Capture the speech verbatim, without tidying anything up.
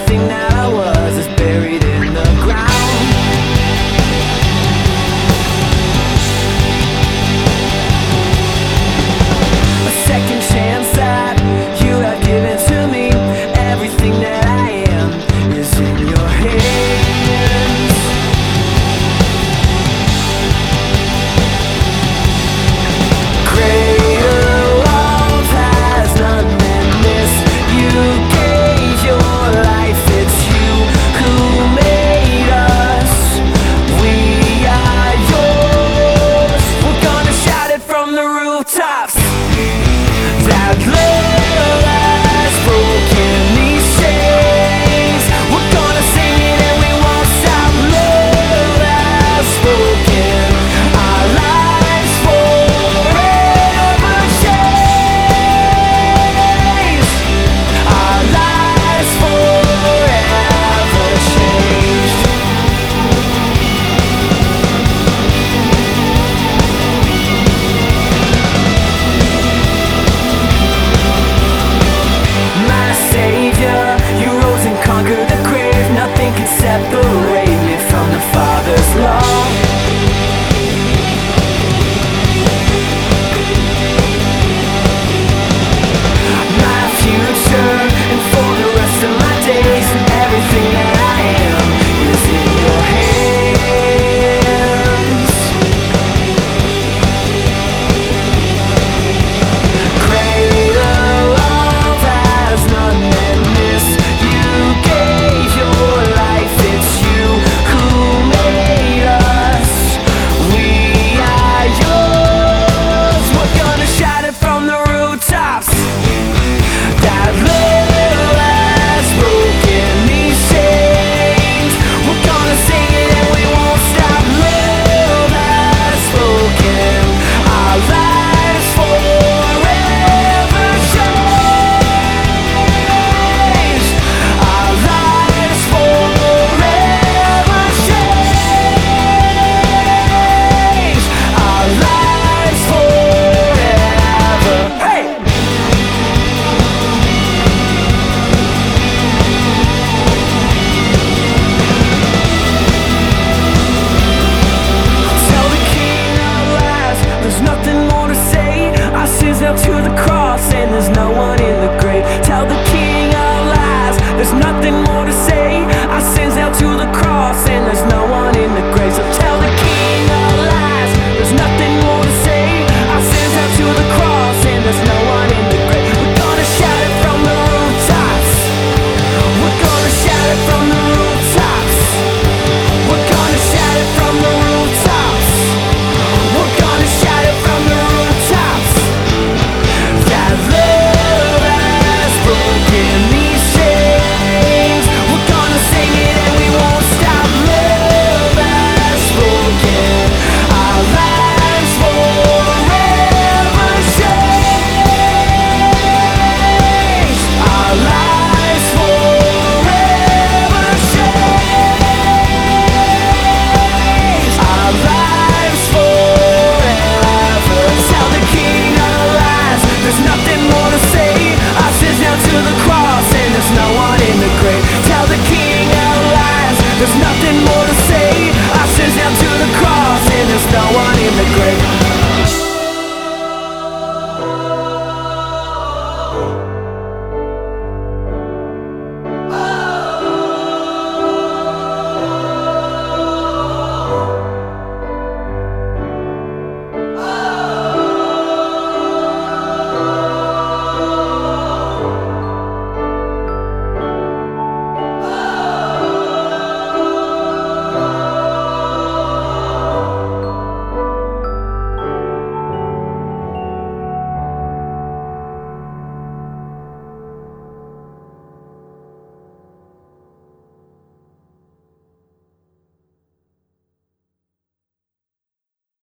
everything that I was is buried in the ground. A second chance that you have given to me. Everything that I am is in your hands. Greater love has none than this. You gave your life, it's you who made us. We are yours. We're gonna shout it from the rooftops. That love has broken these chains. We're gonna sing it and we won't stop. Love has spoken. Our lives forever changed. Our lives forever changed. My Savior, you rose and conquered the grave. Nothing can separate me from the Father's love. My future and for the rest of my days, everything that I am is in your hands. Greater love has none than this. You gave your life, it's you who made us. We are yours. We're gonna shout it from the rooftops. That love has broken these chains. We're gonna sing it and we won't stop. Love has spoken. Our lives forever changed. Our lives forever changed. Our lives forever. Hey! Tell the King of lies, there's nothing more to say. Our sins nailed to the cross and there's no one in the grave. Tell the King of lies, there's nothing more to say. Our sins nailed to the cross and there's no one in the grave. So tell the King of lies, there's nothing more to say. Our sins nailed to the cross and there's no one in the grave. We're gonna shout it from the rooftops. We're gonna shout it from the rooftops. We're gonna shout it from the rooftops. We're gonna shout it from the rooftops. That love has broken these chains. We're gonna sing it and we won't stop. Love has spoken. Our lives forever changed. Our lives forever changed. Our lives forever. Tell the King of lies, there's nothing more to say. Our sins nailed to the cross and there's no one in the grave. Tell the King of lies, there's nothing